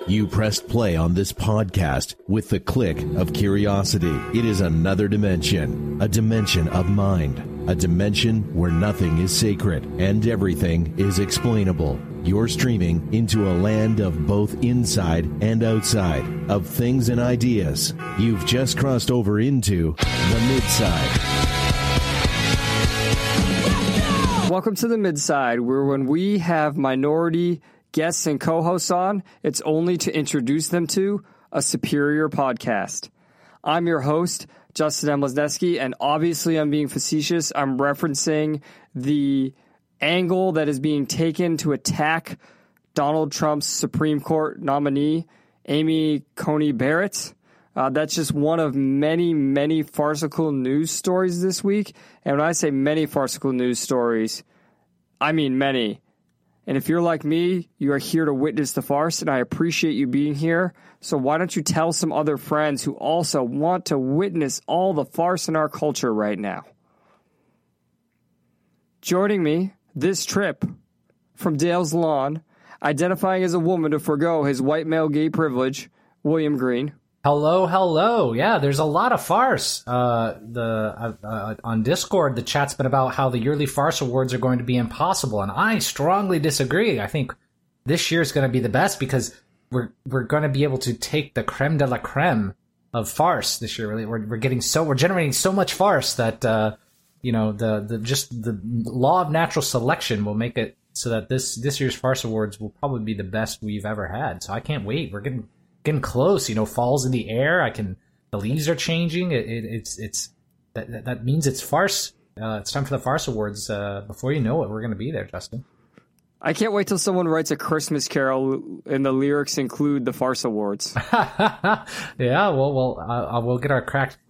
You pressed play on this podcast with the click of curiosity. It is another dimension, a dimension of mind, a dimension where nothing is sacred and everything is explainable. You're streaming into a land of both inside and outside, of things and ideas. You've just crossed over into the Midside. Welcome to the Midside, where when we have minority guests and co-hosts on, it's only to introduce them to a superior podcast. I'm your host, Justin M. Lesneski, and obviously I'm being facetious. I'm referencing the angle that is being taken to attack Donald Trump's Supreme Court nominee, Amy Coney Barrett. That's just one of many, many farcical news stories this week. And when I say many farcical news stories, I mean many. And if you're like me, you are here to witness the farce, and I appreciate you being here. So why don't you tell some other friends who also want to witness all the farce in our culture right now? Joining me this trip from Dale's Lawn, identifying as a woman to forgo his white male gay privilege, William Green. Hello. Yeah, there's a lot of farce. On Discord, the chat's been about how the yearly farce awards are going to be impossible, and I strongly disagree. I think this year is going to be the best because we're going to be able to take the creme de la creme of farce this year. Really, we're generating so much farce that the law of natural selection will make it so that this year's farce awards will probably be the best we've ever had. So I can't wait. We're getting close. Fall's in the air. The leaves are changing. That means it's farce. It's time for the farce awards. Before you know it, we're going to be there, Justin. I can't wait till someone writes a Christmas carol and the lyrics include the farce awards. Yeah, we'll get our cracked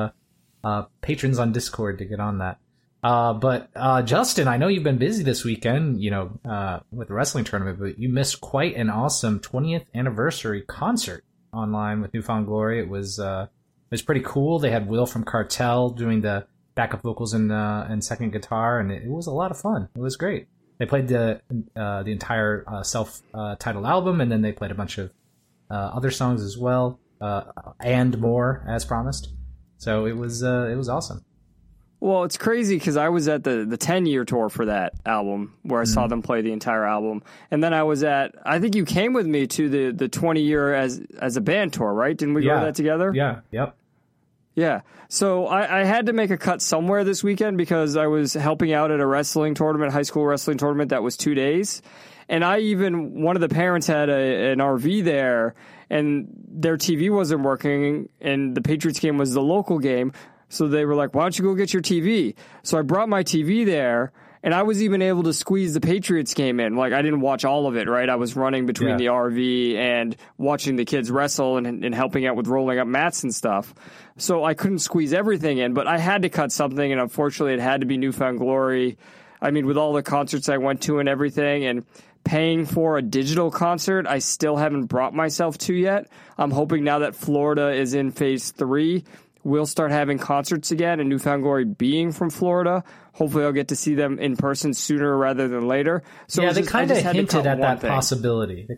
patrons on Discord to get on that. But Justin, I know you've been busy this weekend, with the wrestling tournament, but you missed quite an awesome 20th anniversary concert online with New Found Glory. It was pretty cool. They had Will from Cartel doing the backup vocals and second guitar, and it was a lot of fun. It was great. They played the entire self-titled album, and then they played a bunch of other songs as well, and more as promised. So it was awesome. Well, it's crazy because I was at the 10-year tour for that album where I saw them play the entire album. And then I think you came with me to the 20-year as a band tour, right? Didn't we go to that together? Yeah, yep. Yeah. So I had to make a cut somewhere this weekend because I was helping out at a wrestling tournament, high school wrestling tournament that was 2 days. And one of the parents had an RV there, and their TV wasn't working, and the Patriots game was the local game. So they were like, why don't you go get your TV? So I brought my TV there, and I was even able to squeeze the Patriots game in. Like, I didn't watch all of it, right? I was running between the RV and watching the kids wrestle and helping out with rolling up mats and stuff. So I couldn't squeeze everything in, but I had to cut something, and unfortunately it had to be New Found Glory. I mean, with all the concerts I went to and everything, and paying for a digital concert, I still haven't brought myself to yet. I'm hoping now that Florida is in phase 3, we'll start having concerts again, and New Found Glory being from Florida. Hopefully I'll get to see them in person sooner rather than later. So yeah, they kind of hinted at that possibility. They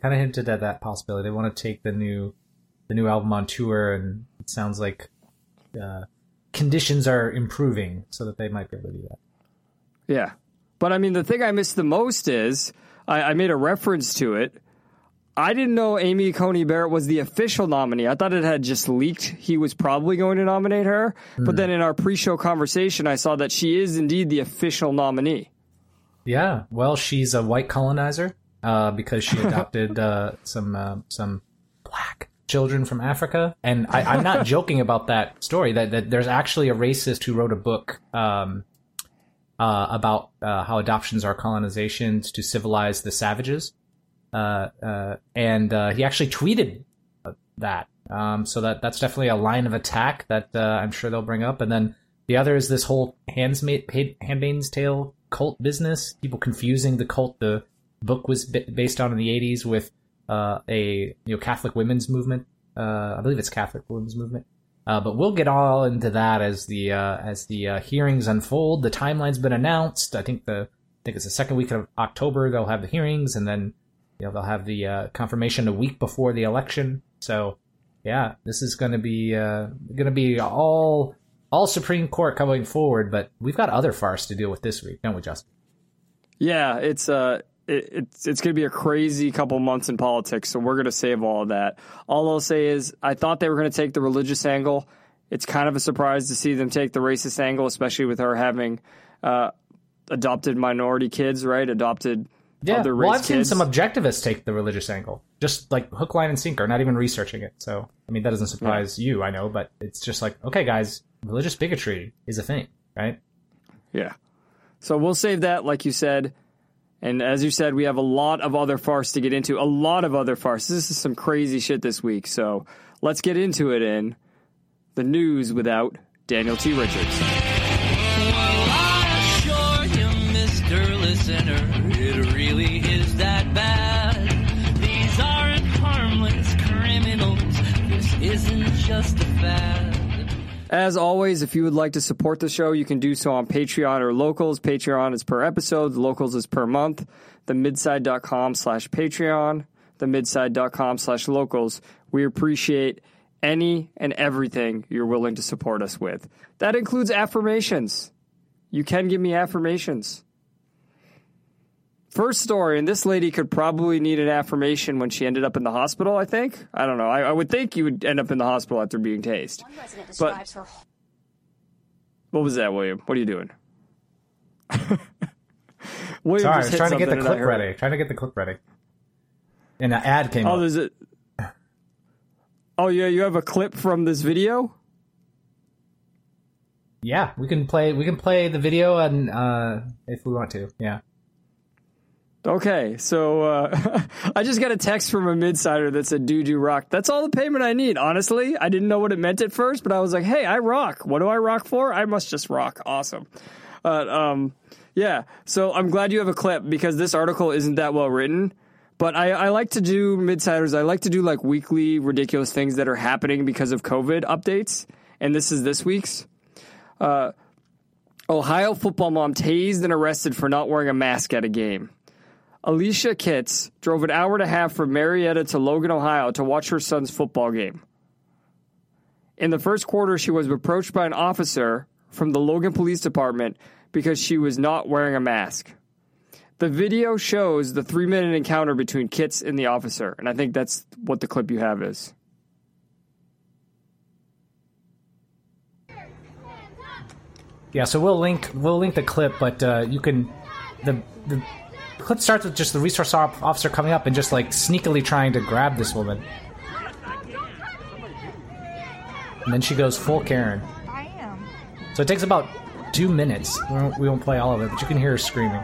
want to take the new album on tour, and it sounds like conditions are improving so that they might be able to do that. Yeah. But, I mean, the thing I missed the most is I made a reference to it. I didn't know Amy Coney Barrett was the official nominee. I thought it had just leaked. He was probably going to nominate her. But then in our pre-show conversation, I saw that she is indeed the official nominee. Yeah, well, she's a white colonizer because she adopted some black children from Africa. And I'm not joking about that story. That there's actually a racist who wrote a book about how adoptions are colonizations to civilize the savages. And he actually tweeted that. So that's definitely a line of attack that I'm sure they'll bring up. And then the other is this whole Handmaid's Tale cult business. People confusing the cult the book was based on in the 80s with a Catholic women's movement. I believe it's Catholic women's movement. But we'll get all into that as the hearings unfold. The timeline's been announced. I think it's the second week of October they'll have the hearings, and then they'll have the confirmation a week before the election. So, yeah, this is going to be all Supreme Court coming forward. But we've got other farce to deal with this week, don't we, Justin? Yeah, it's going to be a crazy couple months in politics, so we're going to save all of that. All I'll say is I thought they were going to take the religious angle. It's kind of a surprise to see them take the racist angle, especially with her having adopted minority kids, right? Other race I've seen kids. some objectivists take the religious angle, just like hook, line, and sinker, not even researching it. So, I mean, that doesn't surprise you, I know, but it's just like, okay, guys, religious bigotry is a thing, right? Yeah. So we'll save that, like you said. And as you said, we have a lot of other farce to get into. A lot of other farce. This is some crazy shit this week. So let's get into it in the news without Daniel T. Richards. Well, I assure you, Mr. Listener, it really is that bad. These aren't harmless criminals. This isn't just a fad. As always, if you would like to support the show, you can do so on Patreon or Locals. Patreon is per episode. Locals is per month. themidside.com/Patreon. themidside.com/Locals. We appreciate any and everything you're willing to support us with. That includes affirmations. You can give me affirmations. First story, and this lady could probably need an affirmation when she ended up in the hospital, I think. I don't know. I would think you would end up in the hospital after being tased. One resident describes her. What was that, William? What are you doing? William Sorry, I just was hit trying to get the something clip and I heard- ready. And an ad came up. There's it. Oh, yeah, you have a clip from this video? Yeah, we can play the video and if we want to. Yeah. Okay, so I just got a text from a midsider that said, dude, you rock. That's all the payment I need, honestly. I didn't know what it meant at first, but I was like, hey, I rock. What do I rock for? I must just rock. Awesome. Yeah, so I'm glad you have a clip because this article isn't that well written. But I like to do midsiders. I like to do like weekly ridiculous things that are happening because of COVID updates. And this is this week's. Ohio football mom tased and arrested for not wearing a mask at a game. Alicia Kitts drove an hour and a half from Marietta to Logan, Ohio to watch her son's football game. In the first quarter, she was approached by an officer from the Logan Police Department because she was not wearing a mask. The video shows the 3-minute encounter between Kitts and the officer, and I think that's what the clip you have is. Yeah, so we'll link the clip, but you can the clip starts with just the resource officer coming up and just like sneakily trying to grab this woman, and then she goes full Karen. I am. So it takes about 2 minutes. We won't play all of it, but you can hear her screaming.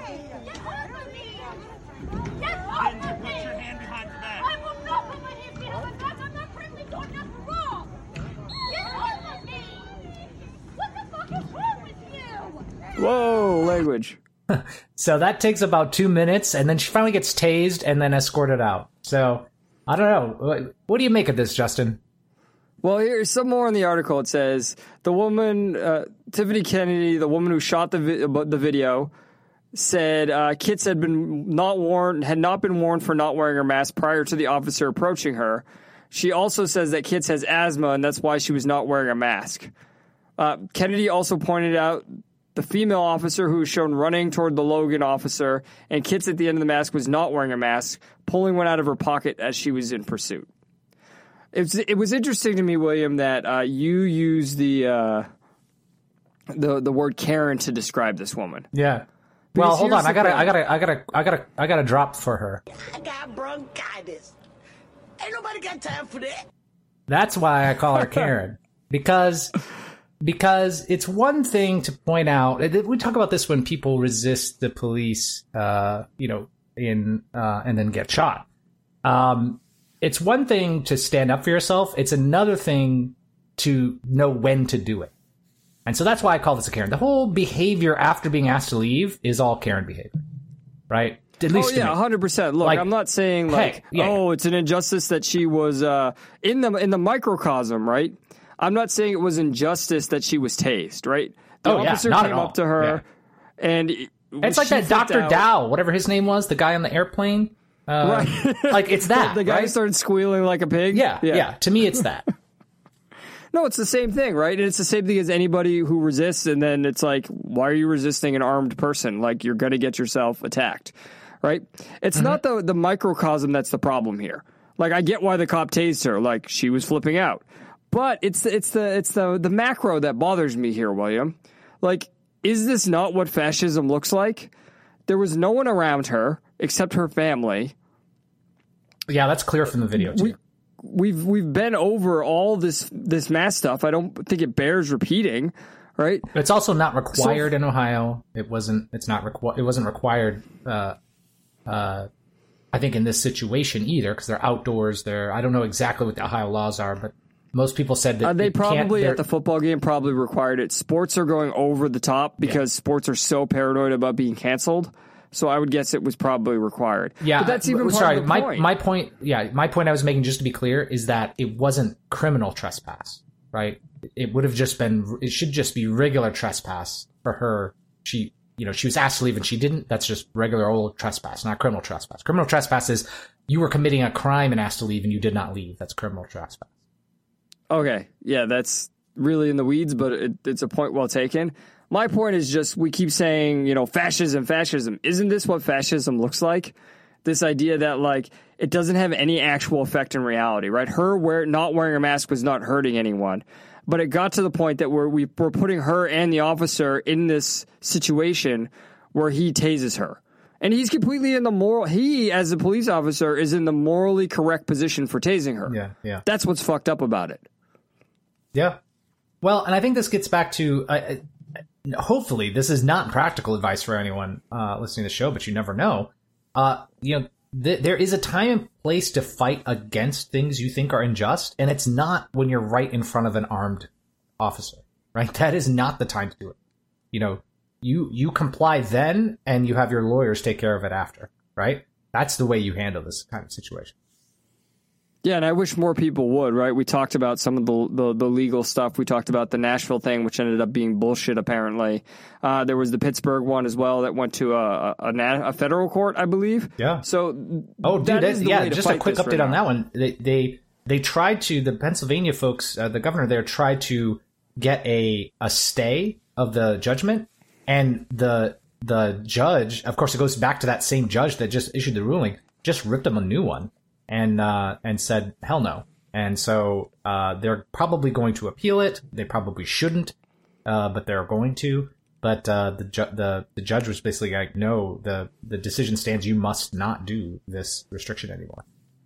Whoa, language. So that takes about 2 minutes, and then she finally gets tased and then escorted out. So, I don't know. What do you make of this, Justin? Well, here's some more in the article. It says, the woman, Tiffany Kennedy, the woman who shot the video, said Kitts had not been warned for not wearing her mask prior to the officer approaching her. She also says that Kitts has asthma, and that's why she was not wearing a mask. Kennedy also pointed out the female officer who was shown running toward the Logan officer, and Kitts at the end of the mask was not wearing a mask, pulling one out of her pocket as she was in pursuit. It was interesting to me, William, that you used the word Karen to describe this woman. Yeah. Because Well, hold on. here's I got a drop for her. I got bronchitis. Ain't nobody got time for that. That's why I call her Karen. Because it's one thing to point out. We talk about this when people resist the police, and then get shot. It's one thing to stand up for yourself. It's another thing to know when to do it. And so that's why I call this a Karen. The whole behavior after being asked to leave is all Karen behavior, right? At least to me. 100%. Look, Like, I'm not saying it's an injustice that she was in the microcosm, right? I'm not saying it was injustice that she was tased, right? The officer not came at all. up to her, and It's like she that flipped Dr. out. Dow, whatever his name was, the guy on the airplane. Right. Like, it's that. The guy right? started squealing like a pig. Yeah. To me, it's that. No, it's the same thing, right? And it's the same thing as anybody who resists, and then it's like, why are you resisting an armed person? Like, you're going to get yourself attacked, right? It's not the microcosm that's the problem here. Like, I get why the cop tased her, like she was flipping out, but it's the macro that bothers me here, William. Like, is this not what fascism looks like? There was no one around her except her family. Yeah, that's clear from the video too. We've been over all this mass stuff. I don't think it bears repeating, right? It's also not required in Ohio. It wasn't required. I think in this situation either, because they're outdoors. I don't know exactly what the Ohio laws are, but most people said that they probably at the football game probably required it. Sports are going over the top because sports are so paranoid about being canceled. So I would guess it was probably required. Yeah, but that's even part of the point. My point. Yeah, my point I was making, just to be clear, is that it wasn't criminal trespass, right? It would have just been. It should just be regular trespass for her. She was asked to leave and she didn't. That's just regular old trespass, not criminal trespass. Criminal trespass is you were committing a crime and asked to leave and you did not leave. That's criminal trespass. Okay, yeah, that's really in the weeds, but it's a point well taken. My point is just, we keep saying, fascism. Isn't this what fascism looks like? This idea that, like, it doesn't have any actual effect in reality, right? Her not wearing a mask was not hurting anyone. But it got to the point that we're putting her and the officer in this situation where he tases her. And he's completely he, as a police officer, is in the morally correct position for tasing her. Yeah. That's what's fucked up about it. Yeah. Well, and I think this gets back to... hopefully this is not practical advice for anyone listening to the show, but you never know. There is a time and place to fight against things you think are unjust, and it's not when you're right in front of an armed officer, right? That is not the time to do it. You comply then, and you have your lawyers take care of it after, right? That's the way you handle this kind of situation. Yeah, and I wish more people would, right? We talked about some of the legal stuff. We talked about the Nashville thing, which ended up being bullshit, apparently. There was the Pittsburgh one as well that went to a federal court, I believe. Yeah. So, just a quick update on that one. They tried to, the Pennsylvania folks, the governor there tried to get a stay of the judgment, and the judge, of course, it goes back to that same judge that just issued the ruling, just ripped him a new one. And said, hell no. And so they're probably going to appeal it. They probably shouldn't, but they're going to. But the judge was basically like, no, the decision stands. You must not do this restriction anymore.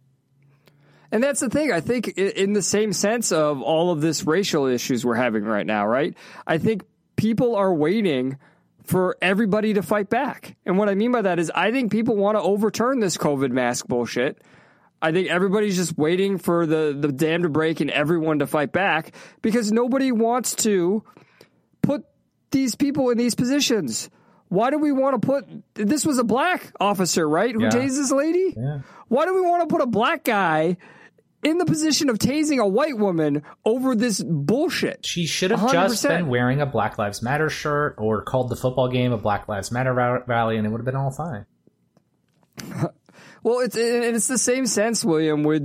And that's the thing. I think in the same sense of all of this racial issues we're having right now, right? I think people are waiting for everybody to fight back. And what I mean by that is I think people want to overturn this COVID mask bullshit. I think everybody's just waiting for the dam to break and everyone to fight back because nobody wants to put these people in these positions. Why do we want to this was a black officer, right? Who tased this lady? Yeah. Why do we want to put a black guy in the position of tasing a white woman over this bullshit? She should have 100%. just been wearing a Black Lives Matter shirt or called the football game a Black Lives Matter rally and it would have been all fine. Well, it's the same sense, William, with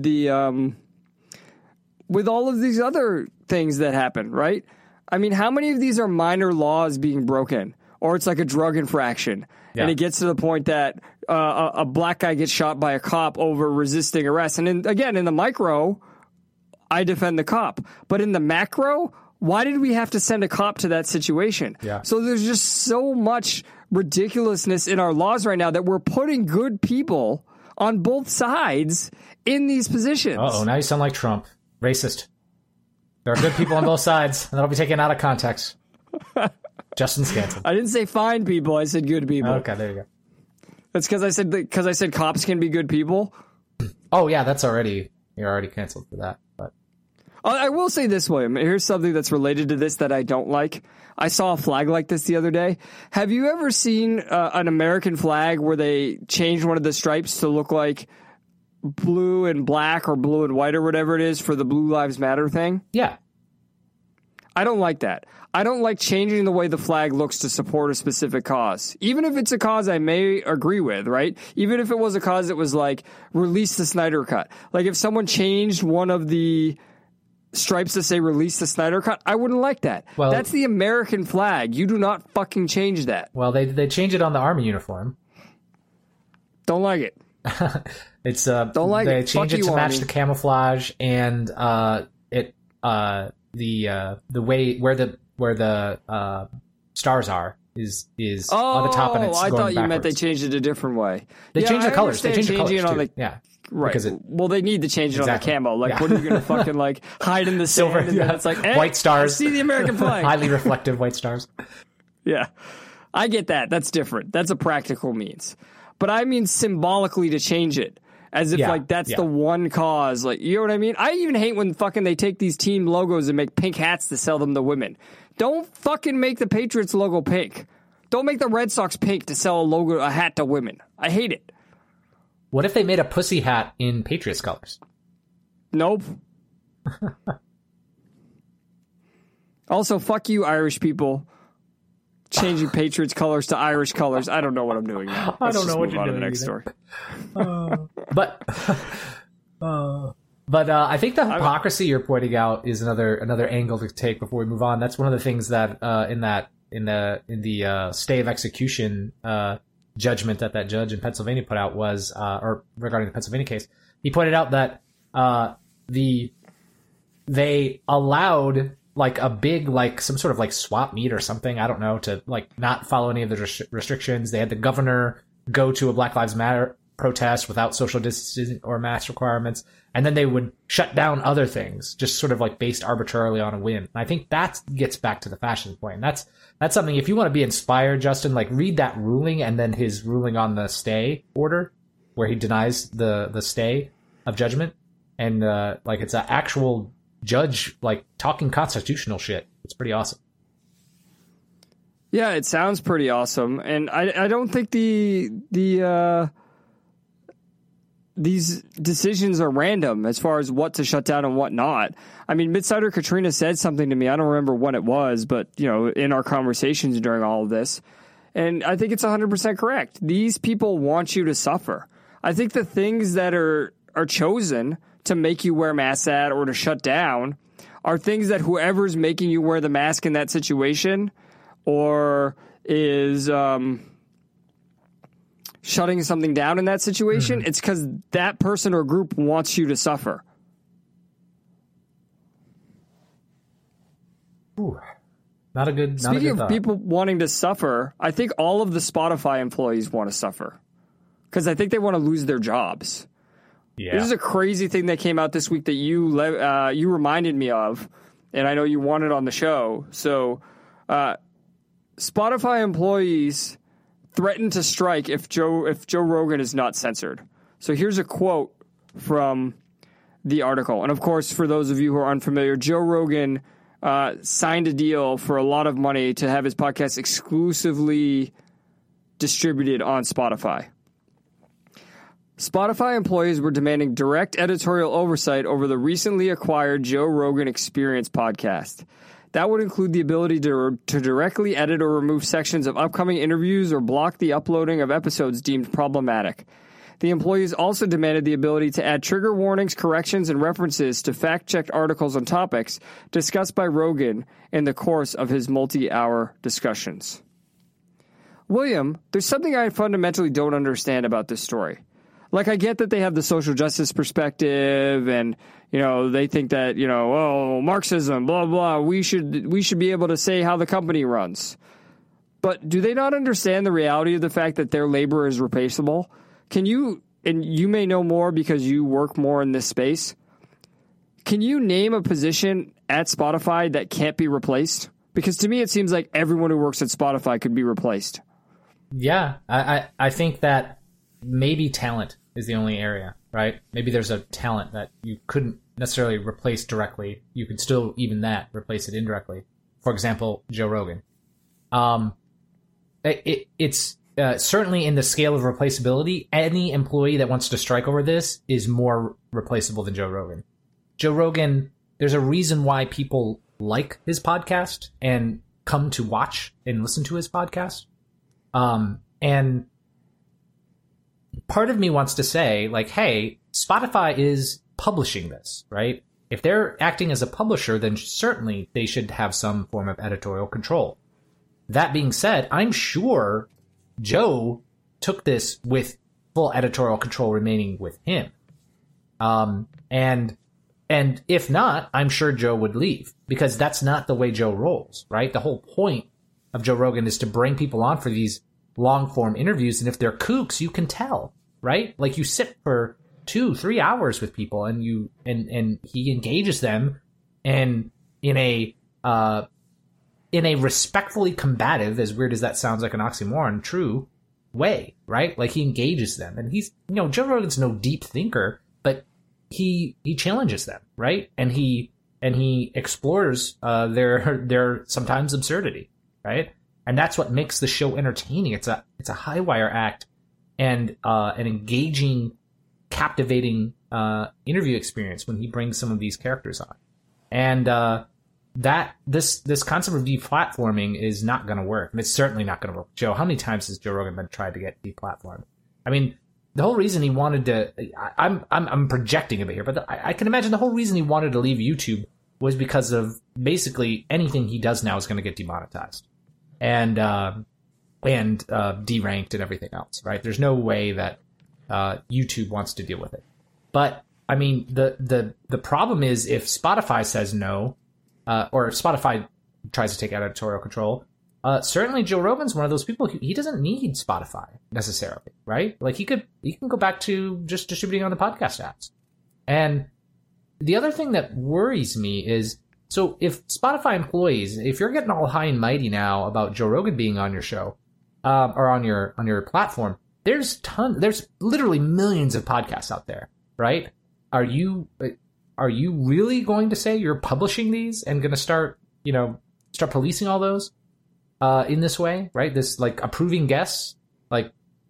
with all of these other things that happen, right? I mean, how many of these are minor laws being broken, or it's like a drug infraction, and it gets to the point that a black guy gets shot by a cop over resisting arrest, and again, in the micro, I defend the cop, but in the macro, why did we have to send a cop to that situation? Yeah. So there's just so much ridiculousness in our laws right now that we're putting good people on both sides in these positions. Uh-oh, now you sound like Trump. Racist. There are good people on both sides, and that'll be taken out of context. Justin Scanton. I didn't say fine people, I said good people. Okay, there you go. That's because I said cops can be good people. Oh, yeah, you're already canceled for that. But I will say this, William. Here's something that's related to this that I don't like. I saw a flag like this the other day. Have you ever seen an American flag where they changed one of the stripes to look like blue and black or blue and white or whatever it is for the Blue Lives Matter thing? yeah. I don't like that. I don't like changing the way the flag looks to support a specific cause. Even if it's a cause I may agree with, right? Even if it was a cause that was like, release the Snyder Cut. Like if someone changed one of the stripes to say release the Snyder Cut, I wouldn't like that. Well, that's the American flag. You do not fucking change that. Well, they change it on the Army uniform. Don't like it. It's don't like they it. change Fuck it to you, match Army. the camouflage and the way where the stars are is on the top and it's I going thought you meant they backwards. changed it a different way. They Yeah, changed the I colors. They understand changed the changing colors it on too. the Yeah, right. Because it, Well, they need to change it Exactly. on the camo. Like, Yeah. what are you going to fucking like hide in the sand? Silver, And then yeah. it's like White stars. I see the American flag. highly reflective white stars. Yeah, I get that. That's different. That's a practical means. But I mean symbolically to change it. As if, Yeah, like, that's yeah. the one cause. Like, you know what I mean? I even hate when fucking they take these team logos and make pink hats to sell them to women. Don't fucking make the Patriots logo pink. Don't make the Red Sox pink to sell a hat to women. I hate it. What if they made a pussy hat in Patriots colors? Nope. Also, fuck you, Irish people. Changing Patriots colors to Irish colors. I don't know what I'm doing now. I don't know what move you're on to the doing next either. story. But I think the hypocrisy you're pointing out is another angle to take before we move on. That's one of the things that in the stay of execution judgment that judge in Pennsylvania put out was or regarding the Pennsylvania case, he pointed out that they allowed like a big like some sort of like swap meet or something, I don't know, to like not follow any of the restrictions. They had the governor go to a Black Lives Matter protest without social distancing or mask requirements, and then they would shut down other things just sort of like based arbitrarily on a whim. And I think that gets back to the fashion point. And that's something, if you want to be inspired, Justin, like read that ruling and then his ruling on the stay order where he denies the stay of judgment, and like it's an actual judge like talking constitutional shit. It's pretty awesome. Yeah, it sounds pretty awesome, and I don't think these decisions are random as far as what to shut down and what not. I mean, Midsider Katrina said something to me. I don't remember when it was, but you know, in our conversations during all of this, and I think it's 100% correct. These people want you to suffer. I think the things that are chosen to make you wear masks at or to shut down are things that whoever's making you wear the mask in that situation or is shutting something down in that situation, it's because that person or group wants you to suffer. Ooh, not a good Speaking of thought. people wanting to suffer, I think all of the Spotify employees want to suffer because I think they want to lose their jobs. Yeah. This is a crazy thing that came out this week that you reminded me of, and I know you wanted on the show. So, Spotify employees threatened to strike if Joe Rogan is not censored. So here's a quote from the article, and of course, for those of you who are unfamiliar, Joe Rogan signed a deal for a lot of money to have his podcast exclusively distributed on Spotify. Spotify employees were demanding direct editorial oversight over the recently acquired Joe Rogan Experience podcast. That would include the ability to directly edit or remove sections of upcoming interviews or block the uploading of episodes deemed problematic. The employees also demanded the ability to add trigger warnings, corrections, and references to fact-checked articles on topics discussed by Rogan in the course of his multi-hour discussions. William, there's something I fundamentally don't understand about this story. Like, I get that they have the social justice perspective and, you know, they think that, you know, oh, Marxism, blah, blah, we should be able to say how the company runs. But do they not understand the reality of the fact that their labor is replaceable? Can you, and you may know more because you work more in this space, can you name a position at Spotify that can't be replaced? Because to me, it seems like everyone who works at Spotify could be replaced. Yeah, I think that maybe talent is the only area, right? Maybe there's a talent that you couldn't necessarily replace directly. You could still, even that, replace it indirectly. For example, Joe Rogan. It's certainly in the scale of replaceability, any employee that wants to strike over this is more replaceable than Joe Rogan. Joe Rogan, there's a reason why people like his podcast and come to watch and listen to his podcast. And part of me wants to say, like, hey, Spotify is publishing this, right? If they're acting as a publisher, then certainly they should have some form of editorial control. That being said, I'm sure Joe took this with full editorial control remaining with him. And if not, I'm sure Joe would leave, because that's not the way Joe rolls, right? The whole point of Joe Rogan is to bring people on for these long form interviews. And if they're kooks, you can tell, right? Like, you sit for 2-3 hours with people and he engages them and in a respectfully combative, as weird as that sounds like an oxymoron, true way, right? Like, he engages them, and he's, Joe Rogan's no deep thinker, but he challenges them, right? And he explores their sometimes absurdity, right? And that's what makes the show entertaining. It's a high wire act and an engaging, captivating interview experience when he brings some of these characters on. And this concept of deplatforming is not going to work, and it's certainly not going to work. Joe, how many times has Joe Rogan been tried to get deplatformed? I mean, the whole reason he wanted to, I'm projecting a bit here, but I can imagine the whole reason he wanted to leave YouTube was because of basically anything he does now is going to get demonetized and deranked and everything else, right? There's no way that YouTube wants to deal with it. But I mean, the problem is, if Spotify says no, or if Spotify tries to take editorial control, certainly Joe Rogan's one of those people. He doesn't need Spotify necessarily, right? Like, he can go back to just distributing on the podcast apps. And the other thing that worries me is, so if Spotify employees, if you're getting all high and mighty now about Joe Rogan being on your show, or on your platform, there's literally millions of podcasts out there, right? Are you really going to say you're publishing these and going to start policing all those in this way, right? This, like, approving guests, what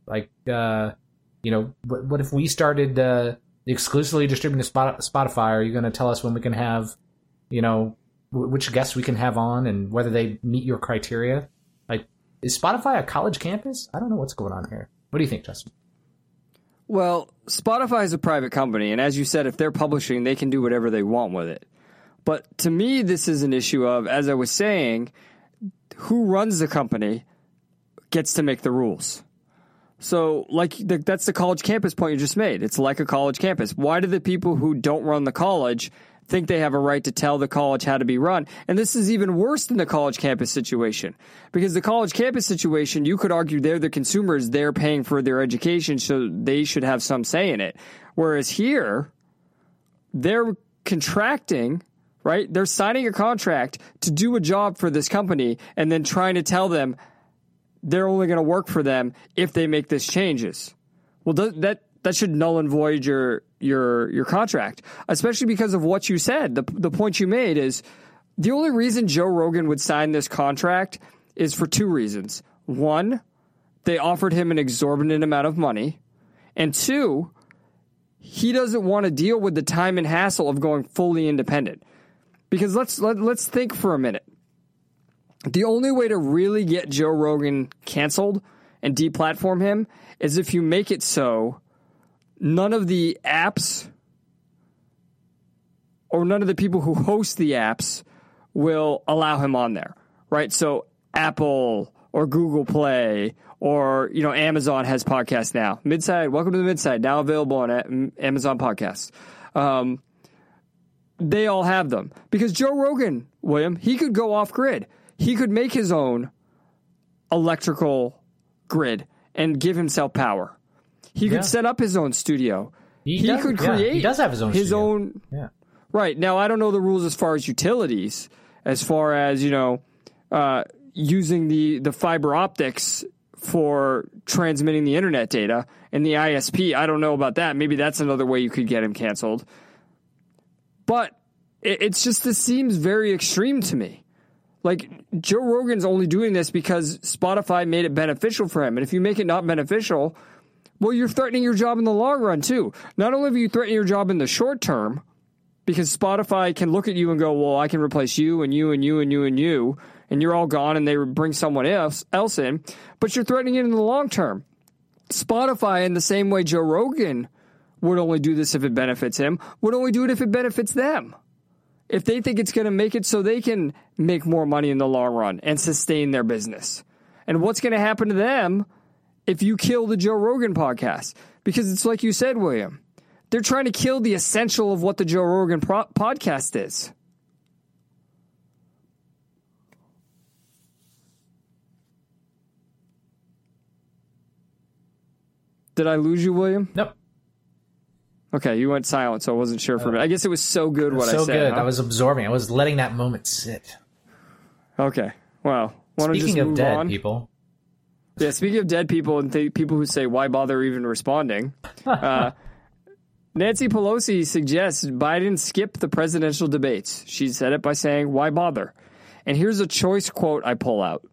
if we started exclusively distributing to Spotify? Are you going to tell us when we can have, which guests we can have on and whether they meet your criteria? Like, is Spotify a college campus? I don't know what's going on here. What do you think, Justin? Well, Spotify is a private company, and as you said, if they're publishing, they can do whatever they want with it. But to me, this is an issue of, as I was saying, who runs the company gets to make the rules. So, that's the college campus point you just made. It's like a college campus. Why do the people who don't run the college think they have a right to tell the college how to be run? And this is even worse than the college campus situation, because the college campus situation, you could argue they're the consumers, they're paying for their education, so they should have some say in it. Whereas here, they're contracting, right? They're signing a contract to do a job for this company and then trying to tell them they're only going to work for them if they make this changes. Well, that should null and void your contract, especially because of what you said. The point you made is the only reason Joe Rogan would sign this contract is for two reasons. One, they offered him an exorbitant amount of money. And two, he doesn't want to deal with the time and hassle of going fully independent. Because let's think for a minute. The only way to really get Joe Rogan canceled and deplatform him is if you make it so none of the apps or none of the people who host the apps will allow him on there, right? So Apple or Google Play or, Amazon has podcasts now. Midside, welcome to the Midside, now available on Amazon Podcasts. They all have them. Because Joe Rogan, William, he could go off grid. He could make his own electrical grid and give himself power. He could set up his own studio. He could create. He does have his own studio. Yeah. Right. Now, I don't know the rules as far as utilities, as far as, using the fiber optics for transmitting the internet data and the ISP. I don't know about that. Maybe that's another way you could get him canceled. But it's just, this seems very extreme to me. Like, Joe Rogan's only doing this because Spotify made it beneficial for him. And if you make it not beneficial, well, you're threatening your job in the long run, too. Not only are you threatening your job in the short term, because Spotify can look at you and go, well, I can replace you and you and you and you and you, and you're all gone, and they bring someone else in, but you're threatening it in the long term. Spotify, in the same way Joe Rogan would only do this if it benefits him, would only do it if it benefits them. If they think it's going to make it so they can make more money in the long run and sustain their business. And what's going to happen to them if you kill the Joe Rogan podcast? Because it's like you said, William, they're trying to kill the essential of what the Joe Rogan podcast is. Did I lose you, William? Nope. Okay, you went silent, so I wasn't sure for a minute. I guess it was so good what I said. So good. Huh? I was absorbing. I was letting that moment sit. Okay. Well, speaking of dead on? people. Yeah, speaking of dead people and people who say, why bother even responding? Nancy Pelosi suggests Biden skip the presidential debates. She said it by saying, why bother? And here's a choice quote I pulled out.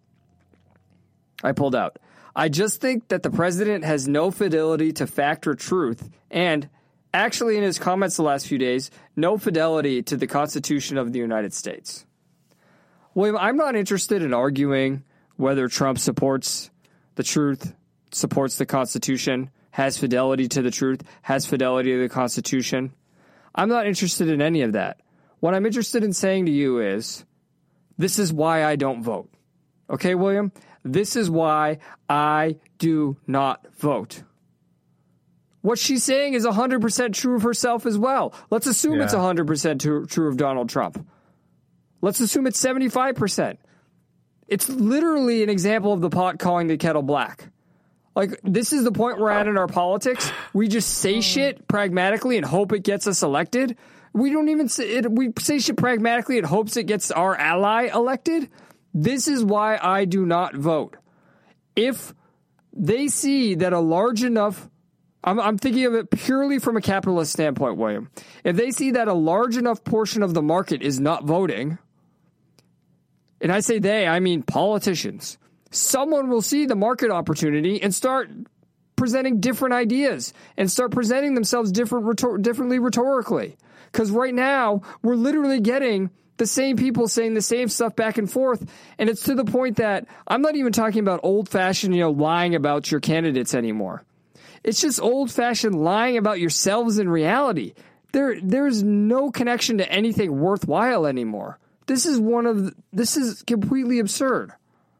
I just think that the president has no fidelity to fact or truth, and actually in his comments the last few days, no fidelity to the Constitution of the United States. William, I'm not interested in arguing whether Trump supports the truth, supports the Constitution, has fidelity to the truth, has fidelity to the Constitution. I'm not interested in any of that. What I'm interested in saying to you is, this is why I don't vote. Okay, William? This is why I do not vote. What she's saying is 100% true of herself as well. Let's assume it's 100% true of Donald Trump. Let's assume it's 75%. It's literally an example of the pot calling the kettle black. Like, this is the point we're at in our politics. We just say shit pragmatically and hope it gets us elected. We don't even say it. We say shit pragmatically and hopes it gets our ally elected. This is why I do not vote. If they see that a large enough, I'm thinking of it purely from a capitalist standpoint, William. If they see that a large enough portion of the market is not voting, and I say they, I mean politicians, someone will see the market opportunity and start presenting different ideas and start presenting themselves differently rhetorically. Because right now, we're literally getting the same people saying the same stuff back and forth. And it's to the point that I'm not even talking about old-fashioned, lying about your candidates anymore. It's just old-fashioned lying about yourselves in reality. There's no connection to anything worthwhile anymore. This is completely absurd.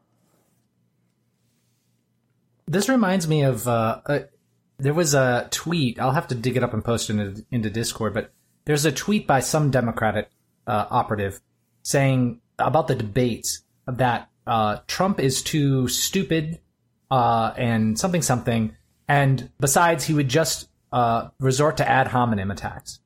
This reminds me of there was a tweet. I'll have to dig it up and post it into Discord. But there's a tweet by some Democratic operative saying about the debates that Trump is too stupid and something, and besides, he would just resort to ad hominem attacks.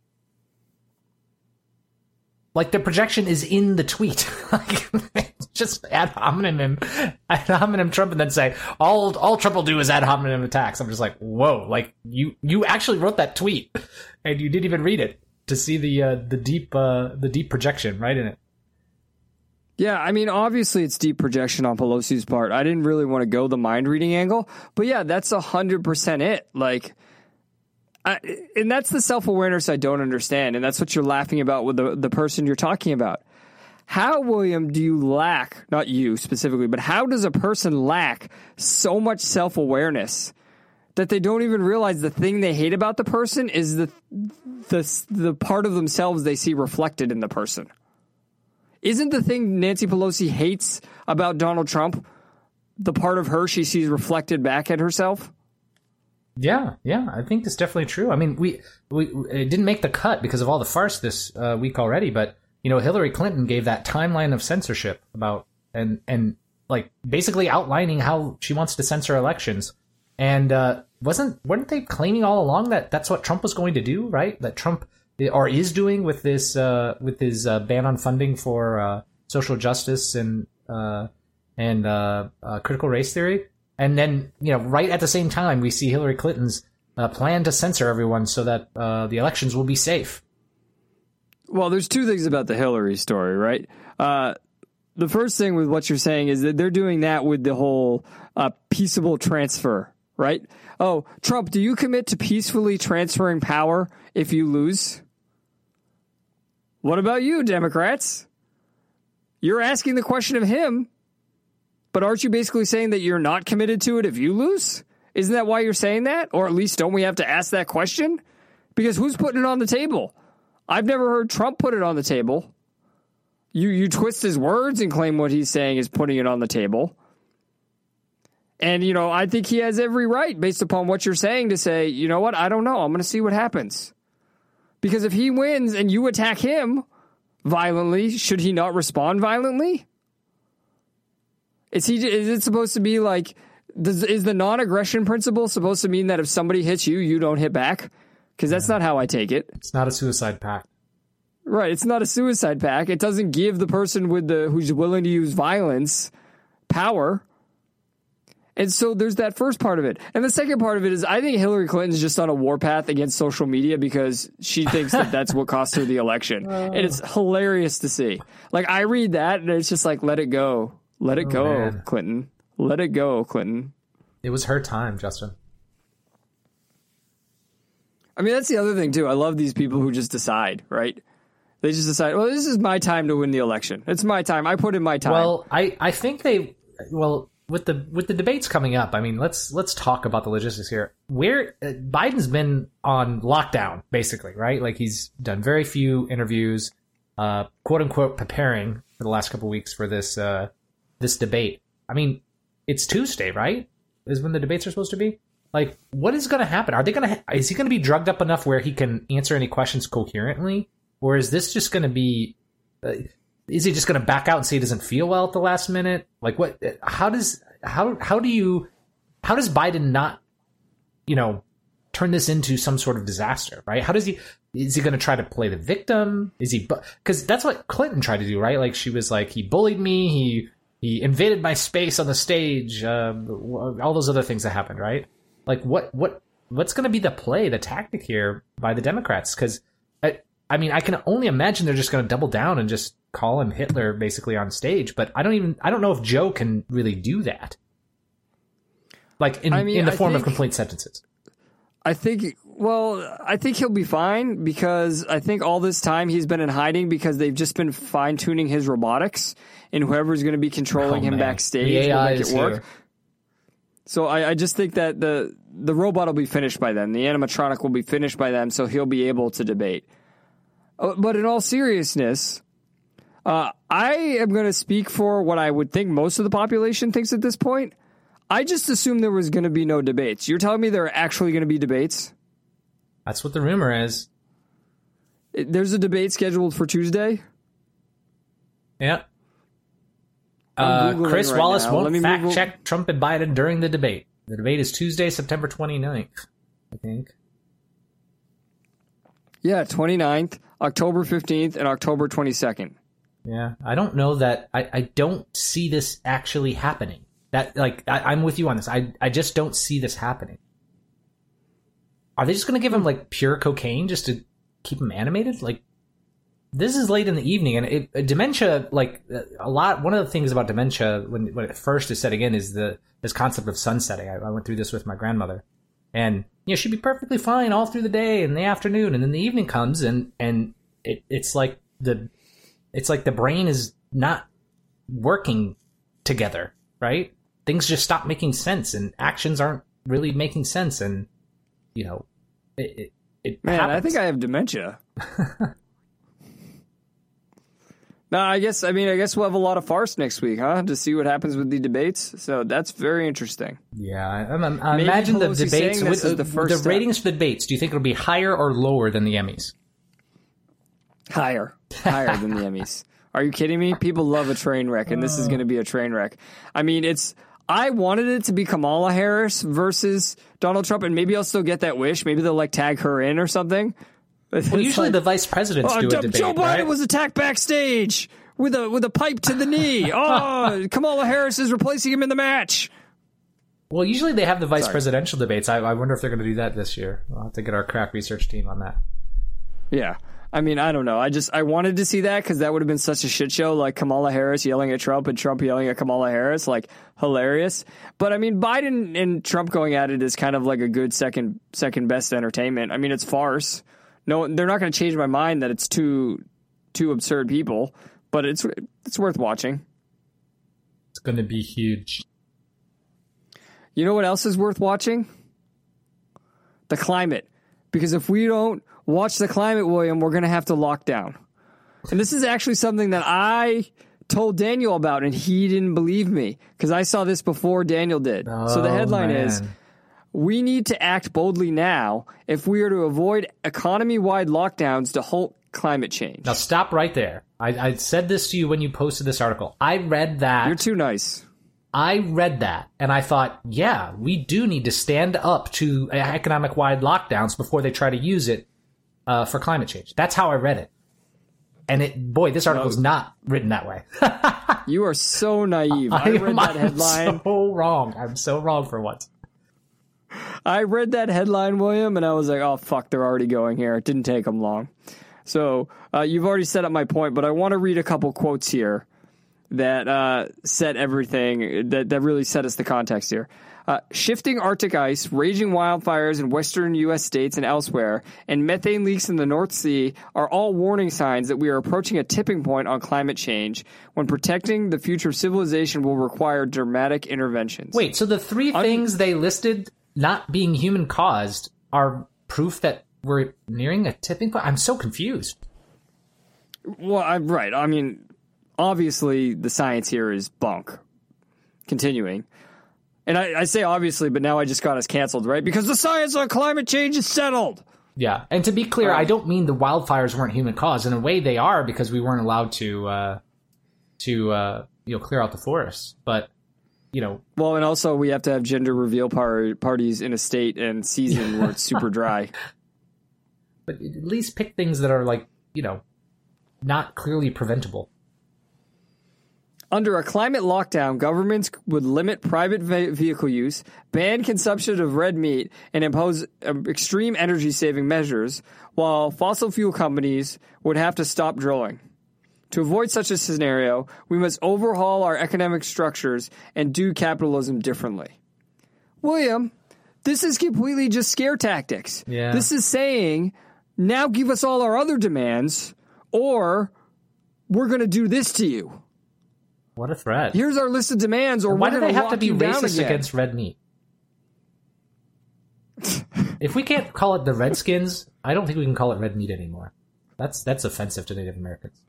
Like, the projection is in the tweet. Like, just ad hominem Trump, and then say all Trump will do is ad hominem attacks. I'm just like, whoa! Like, you actually wrote that tweet, and you didn't even read it to see the deep projection right in it. Yeah, I mean, obviously it's deep projection on Pelosi's part. I didn't really want to go the mind reading angle, but yeah, that's 100% it. Like. And that's the self-awareness I don't understand, and that's what you're laughing about with the person you're talking about. How, William, do you lack, not you specifically, but how does a person lack so much self-awareness that they don't even realize the thing they hate about the person is the part of themselves they see reflected in the person? Isn't the thing Nancy Pelosi hates about Donald Trump the part of her she sees reflected back at herself? Yeah, I think that's definitely true. I mean, we it didn't make the cut because of all the farce this week already, but Hillary Clinton gave that timeline of censorship about and like basically outlining how she wants to censor elections. And weren't they claiming all along that that's what Trump was going to do, right? That Trump is doing with this with his ban on funding for social justice and critical race theory. And then, right at the same time, we see Hillary Clinton's plan to censor everyone so that the elections will be safe. Well, there's two things about the Hillary story, right? The first thing with what you're saying is that they're doing that with the whole peaceable transfer, right? Oh, Trump, do you commit to peacefully transferring power if you lose? What about you, Democrats? You're asking the question of him, but aren't you basically saying that you're not committed to it if you lose? Isn't that why you're saying that? Or at least don't we have to ask that question? Because who's putting it on the table? I've never heard Trump put it on the table. You twist his words and claim what he's saying is putting it on the table. And, I think he has every right, based upon what you're saying, to say, you know what, I don't know. I'm going to see what happens. Because if he wins and you attack him violently, should he not respond violently? Is it supposed to be like, is the non-aggression principle supposed to mean that if somebody hits you, you don't hit back? Because that's not how I take it. It's not a suicide pact. Right, it's not a suicide pact. It doesn't give the person who's willing to use violence power. And so there's that first part of it. And the second part of it is I think Hillary Clinton's just on a warpath against social media because she thinks that that's what cost her the election. And it's hilarious to see. Like, I read that and it's just like, let it go. Let it go, man. Clinton. Let it go, Clinton. It was her time, Justin. I mean, that's the other thing, too. I love these people who just decide, right? They just decide, well, this is my time to win the election. It's my time. I put in my time. Well, I think with the debates coming up, I mean, let's talk about the logistics here. Where Biden's been on lockdown, basically, right? Like, he's done very few interviews, quote unquote, preparing for the last couple of weeks for this debate. I mean, it's Tuesday, right? Is when the debates are supposed to be. Like, what is going to happen? Is he going to be drugged up enough where he can answer any questions coherently? Or is this just going to be, is he just going to back out and say he doesn't feel well at the last minute? Like, what, how does Biden not, turn this into some sort of disaster, right? Is he going to try to play the victim? Because that's what Clinton tried to do, right? Like, she was like, he bullied me, he invaded my space on the stage, all those other things that happened, right? Like, what's going to be the tactic here by the Democrats? Because, I mean, I can only imagine they're just going to double down and just call him Hitler basically on stage. But I don't know if Joe can really do that. Like, in the form of complete sentences. I think he'll be fine because I think all this time he's been in hiding because they've just been fine-tuning his robotics and whoever's going to be controlling him backstage will make it work. Here. So I just think that the robot will be finished by then. The animatronic will be finished by then, so he'll be able to debate. But in all seriousness, I am going to speak for what I would think most of the population thinks at this point. I just assumed there was going to be no debates. You're telling me there are actually going to be debates? That's what the rumor is. There's a debate scheduled for Tuesday? Yeah. Chris right Wallace now. Won't fact-check Trump and Biden during the debate. The debate is Tuesday, September 29th, I think. Yeah, 29th, October 15th, and October 22nd. Yeah, I don't know that... I don't see this actually happening. I'm with you on this. I just don't see this happening. Are they just going to give him, like, pure cocaine just to keep him animated? Like, this is late in the evening, and dementia, like, one of the things about dementia, when it first is setting in, is this concept of sunsetting. I went through this with my grandmother. And, she'd be perfectly fine all through the day and the afternoon, and then the evening comes, and it's like the brain is not working together, right? Things just stop making sense, and actions aren't really making sense, and, it Man, happens. I think I have dementia. No, I guess we'll have a lot of farce next week, huh? To see what happens with the debates. So that's very interesting. Yeah, I imagine the debates with the ratings for the debates. Do you think it'll be higher or lower than the Emmys? Higher than the Emmys. Are you kidding me? People love a train wreck, and this is going to be a train wreck. I mean, I wanted it to be Kamala Harris versus Donald Trump, and maybe I'll still get that wish. Maybe they'll tag her in or something. Well, usually the vice presidents do a debate, Joe Biden right? was attacked backstage with a pipe to the knee. Oh, Kamala Harris is replacing him in the match. Well, usually they have the vice presidential debates. I wonder if they're going to do that this year. I'll have to get our crack research team on that. Yeah. I mean, I don't know. I wanted to see that because that would have been such a shit show, like Kamala Harris yelling at Trump and Trump yelling at Kamala Harris, like hilarious. But I mean, Biden and Trump going at it is kind of like a good second best entertainment. I mean, it's farce. No, they're not going to change my mind that it's two two absurd people, but it's worth watching. It's going to be huge. You know what else is worth watching? The climate. Because if we don't watch the climate, William, we're going to have to lock down. And this is actually something that I told Daniel about, and he didn't believe me because I saw this before Daniel did. So the headline is, we need to act boldly now if we are to avoid economy-wide lockdowns to halt climate change. Now stop right there. I said this to you when you posted this article. I read that. You're too nice. I read that, and I thought, yeah, we do need to stand up to economic-wide lockdowns before they try to use it for climate change. That's how I read it. And this article is not written that way. You are so naive. I read that headline. I'm so wrong. I'm so wrong for once. I read that headline, William, and I was like, oh, fuck, they're already going here. It didn't take them long. So you've already set up my point, but I want to read a couple quotes here that set everything, that really set us the context here. Shifting Arctic ice, raging wildfires in western U.S. states and elsewhere, and methane leaks in the North Sea are all warning signs that we are approaching a tipping point on climate change when protecting the future of civilization will require dramatic interventions. Wait, so the three things they listed not being human-caused are proof that we're nearing a tipping point? I'm so confused. Well, I'm right. I mean, obviously the science here is bunk. Continuing. And I say obviously, but now I just got us canceled, right? Because the science on climate change is settled. Yeah, and to be clear, I don't mean the wildfires weren't human caused. In a way, they are because we weren't allowed to clear out the forests. But well, and also we have to have gender reveal parties in a state and season where it's super dry. But at least pick things that are not clearly preventable. Under a climate lockdown, governments would limit private vehicle use, ban consumption of red meat, and impose extreme energy-saving measures, while fossil fuel companies would have to stop drilling. To avoid such a scenario, we must overhaul our economic structures and do capitalism differently. William, this is completely just scare tactics. Yeah. This is saying, now give us all our other demands, or we're going to do this to you. What a threat. Here's our list of demands, or why we're do they going to have to be racist again. against red meat? If we can't call it the Redskins, I don't think we can call it red meat anymore. That's offensive to Native Americans.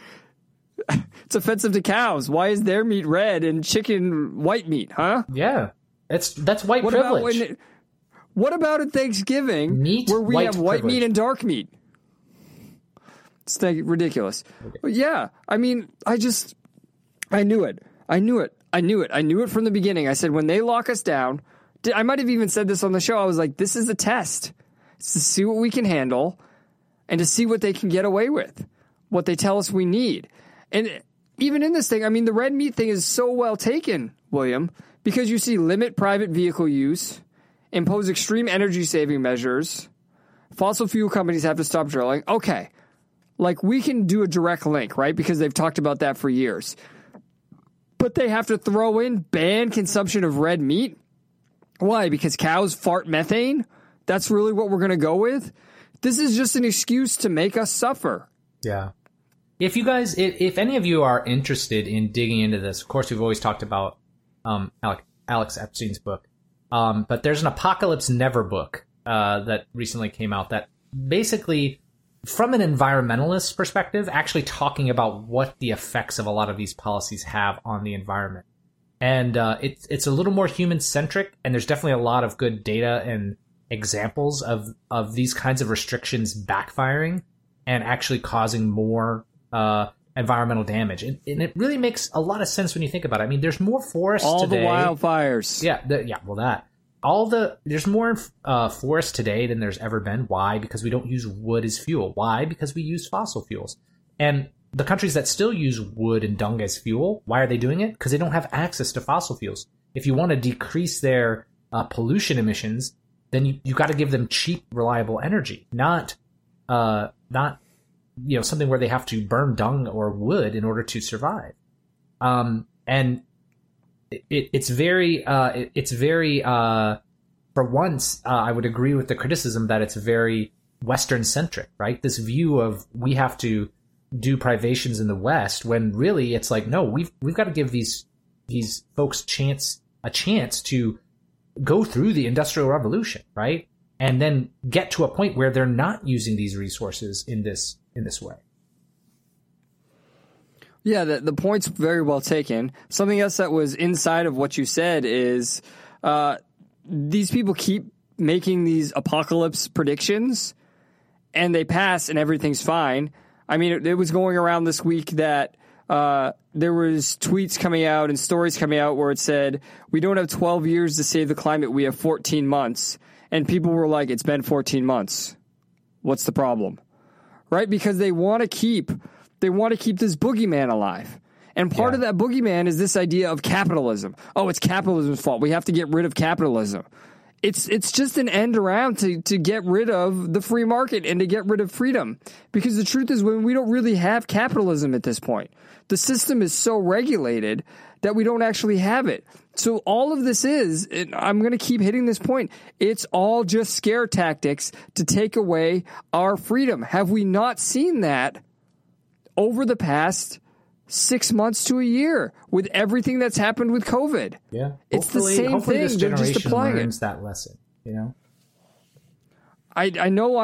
It's offensive to cows. Why is their meat red and chicken white meat, huh? Yeah. That's white privilege. What about at Thanksgiving Meat, where we white have white privilege. meat and dark meat? It's ridiculous. But yeah, I mean, I knew it. I knew it from the beginning. I said, when they lock us down, I might have even said this on the show. I was like, this is a test. It's to see what we can handle and to see what they can get away with, what they tell us we need. And even in this thing, I mean, the red meat thing is so well taken, William, because you see limit private vehicle use, impose extreme energy saving measures, fossil fuel companies have to stop drilling. Okay. Like, we can do a direct link, right? Because they've talked about that for years. But they have to throw in ban consumption of red meat? Why? Because cows fart methane? That's really what we're going to go with? This is just an excuse to make us suffer. Yeah. If you guys, if any of you are interested in digging into this, of course, we've always talked about Alex Epstein's book. But there's an Apocalypse Never book that recently came out that basically, from an environmentalist perspective, actually talking about what the effects of a lot of these policies have on the environment. And it's a little more human-centric, and there's definitely a lot of good data and examples of these kinds of restrictions backfiring and actually causing more environmental damage. And it really makes a lot of sense when you think about it. I mean, there's more forests today. All the wildfires. There's more forest today than there's ever been. Why? Because we don't use wood as fuel. Why? Because we use fossil fuels. And the countries that still use wood and dung as fuel, why are they doing it? Because they don't have access to fossil fuels. If you want to decrease their pollution emissions, then you got to give them cheap, reliable energy, not something where they have to burn dung or wood in order to survive. And it's very for once, I would agree with the criticism that it's very Western centric, right? This view of we have to do privations in the West, when really it's like, no, we've got to give these folks a chance to go through the Industrial Revolution, right? And then get to a point where they're not using these resources in this way. Yeah, the point's very well taken. Something else that was inside of what you said is these people keep making these apocalypse predictions, and they pass, and everything's fine. I mean, it was going around this week that there was tweets coming out and stories coming out where it said, we don't have 12 years to save the climate, we have 14 months. And people were like, it's been 14 months. What's the problem? Right? Because they want to keep this boogeyman alive. And part of that boogeyman is this idea of capitalism. Oh, it's capitalism's fault. We have to get rid of capitalism. It's just an end around to get rid of the free market and to get rid of freedom. Because the truth is, when we don't really have capitalism at this point, the system is so regulated that we don't actually have it. So all of this is, and I'm going to keep hitting this point, it's all just scare tactics to take away our freedom. Have we not seen that over the past 6 months to a year with everything that's happened with COVID? Yeah, it's the same thing. This They're just applying learns that lesson. You know, I know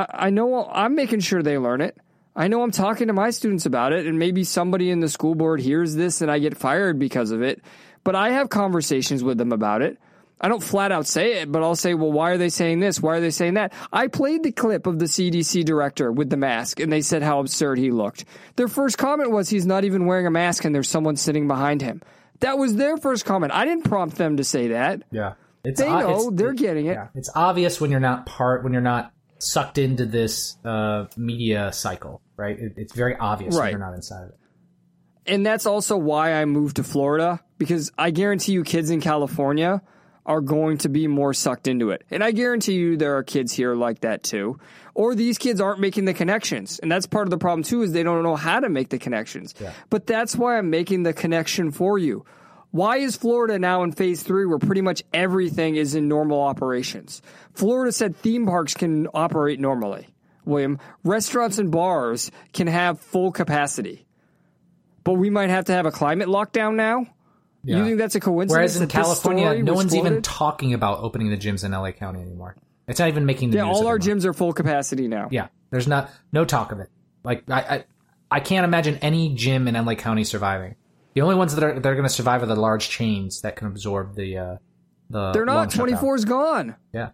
I'm making sure they learn it. I know I'm talking to my students about it, and maybe somebody in the school board hears this and I get fired because of it. But I have conversations with them about it. I don't flat out say it, but I'll say, well, why are they saying this? Why are they saying that? I played the clip of the CDC director with the mask, and they said how absurd he looked. Their first comment was he's not even wearing a mask and there's someone sitting behind him. That was their first comment. I didn't prompt them to say that. Yeah. They're getting it. Yeah. It's obvious when you're not sucked into this media cycle, right? It's very obvious when you're not inside of it. And that's also why I moved to Florida, because I guarantee you kids in California are going to be more sucked into it. And I guarantee you there are kids here like that too. Or these kids aren't making the connections. And that's part of the problem too, is they don't know how to make the connections. Yeah. But that's why I'm making the connection for you. Why is Florida now in phase 3 where pretty much everything is in normal operations? Florida said theme parks can operate normally, William. Restaurants and bars can have full capacity. But we might have to have a climate lockdown now? Yeah. You think that's a coincidence? Whereas in California, no one's even talking about opening the gyms in LA County anymore. It's not even making the news. Yeah, all our gyms are full capacity now. Yeah, there's no talk of it. Like I can't imagine any gym in LA County surviving. The only ones that are going to survive are the large chains that can absorb the. They're not. 24 is gone. Yeah.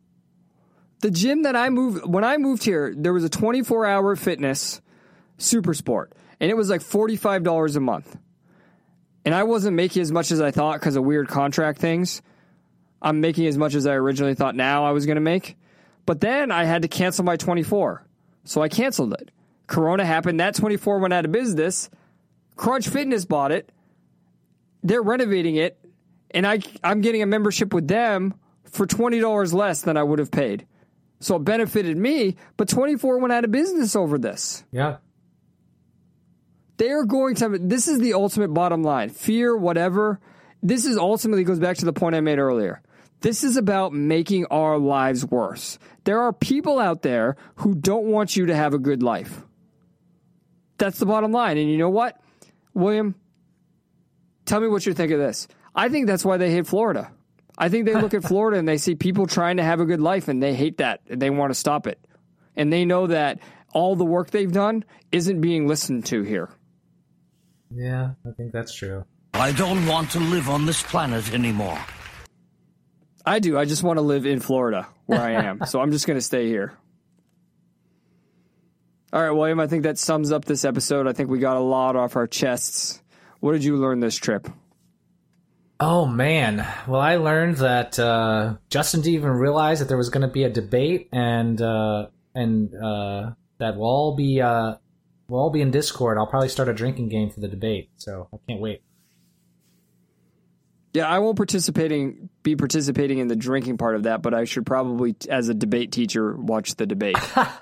The gym that when I moved here, there was a 24-hour fitness super sport, and it was like $45 a month. And I wasn't making as much as I thought because of weird contract things. I'm making as much as I originally thought now I was going to make. But then I had to cancel my 24. So I canceled it. Corona happened. That 24 went out of business. Crunch Fitness bought it. They're renovating it. And I'm getting a membership with them for $20 less than I would have paid. So it benefited me. But 24 went out of business over this. Yeah. They are going to, this is the ultimate bottom line. Fear, whatever. This is ultimately goes back to the point I made earlier. This is about making our lives worse. There are people out there who don't want you to have a good life. That's the bottom line. And you know what, William? Tell me what you think of this. I think that's why they hate Florida. I think they look at Florida and they see people trying to have a good life and they hate that. And they want to stop it. And they know that all the work they've done isn't being listened to here. Yeah, I think that's true. I don't want to live on this planet anymore. I do. I just want to live in Florida, where I am. So I'm just going to stay here. All right, William, I think that sums up this episode. I think we got a lot off our chests. What did you learn this trip? Oh, man. Well, I learned that Justin didn't even realize that there was going to be a debate and that we'll all be in Discord. I'll probably start a drinking game for the debate, so I can't wait. Yeah, I won't be participating in the drinking part of that, but I should probably, as a debate teacher, watch the debate.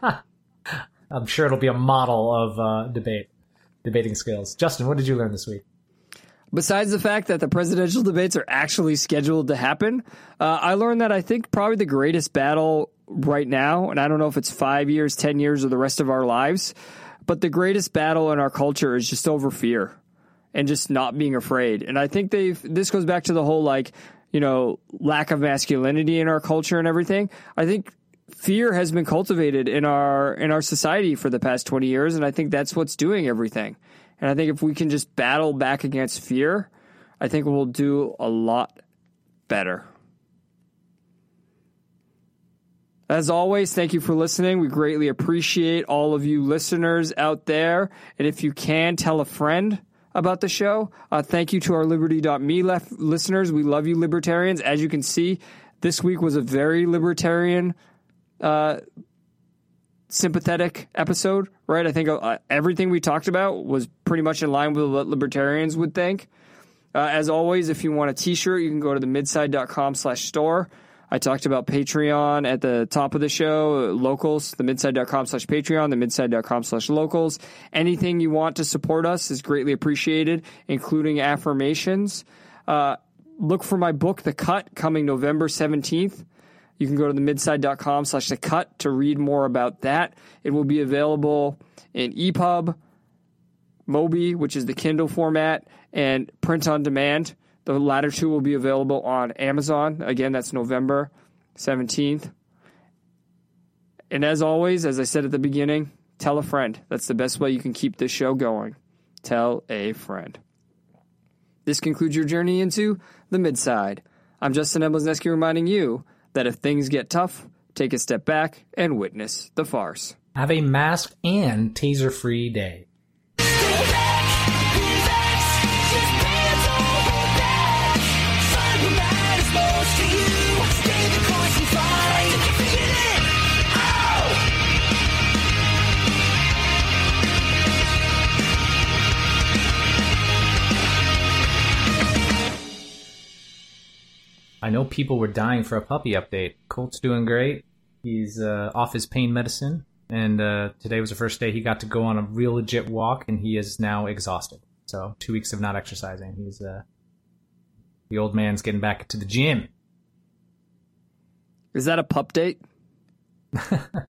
I'm sure it'll be a model of debating skills. Justin, what did you learn this week? Besides the fact that the presidential debates are actually scheduled to happen, I learned that I think probably the greatest battle right now, and I don't know if it's 5 years, 10 years, or the rest of our lives, But the greatest battle in our culture is just over fear and just not being afraid. And I think this goes back to the whole, like, you know, lack of masculinity in our culture and everything. I think fear has been cultivated in our society for the past 20 years, and I think that's what's doing everything. And I think if we can just battle back against fear, I think we'll do a lot better. As always, thank you for listening. We greatly appreciate all of you listeners out there. And if you can, tell a friend about the show. Thank you to our Liberty.me listeners. We love you, libertarians. As you can see, this week was a very libertarian sympathetic episode, right? I think everything we talked about was pretty much in line with what libertarians would think. As always, if you want a t-shirt, you can go to themidside.com/store. I talked about Patreon at the top of the show, locals, themidside.com/Patreon, themidside.com/locals. Anything you want to support us is greatly appreciated, including affirmations. Look for my book, The Cut, coming November 17th. You can go to themidside.com/The Cut to read more about that. It will be available in EPUB, Mobi, which is the Kindle format, and print on demand. The latter two will be available on Amazon. Again, that's November 17th. And as always, as I said at the beginning, tell a friend. That's the best way you can keep this show going. Tell a friend. This concludes your journey into the Midside. I'm Justin M. Lesneski reminding you that if things get tough, take a step back and witness the farce. Have a mask and taser-free day. I know people were dying for a puppy update. Colt's doing great. He's off his pain medicine, and today was the first day he got to go on a real legit walk, and he is now exhausted. So 2 weeks of not exercising. He's the old man's getting back to the gym. Is that a pup date?